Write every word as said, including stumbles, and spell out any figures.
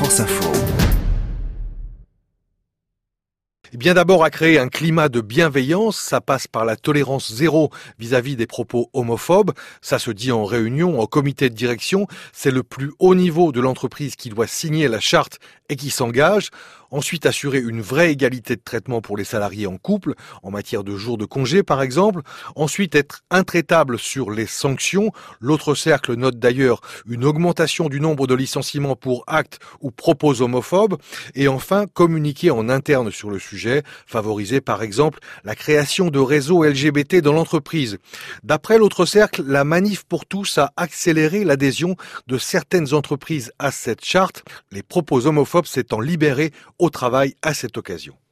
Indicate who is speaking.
Speaker 1: France Info.
Speaker 2: Eh bien d'abord à créer un climat de bienveillance, ça passe par la tolérance zéro vis-à-vis des propos homophobes. Ça se dit en réunion, en comité de direction. C'est le plus haut niveau de l'entreprise qui doit signer la charte et qui s'engage. Ensuite, assurer une vraie égalité de traitement pour les salariés en couple, en matière de jours de congé par exemple. Ensuite, être intraitable sur les sanctions. L'autre cercle note d'ailleurs une augmentation du nombre de licenciements pour actes ou propos homophobes. Et enfin, communiquer en interne sur le sujet, favoriser par exemple la création de réseaux L G B T dans l'entreprise. D'après l'autre cercle, la manif pour tous a accéléré l'adhésion de certaines entreprises à cette charte, les propos homophobes s'étant libérés au travail à cette occasion.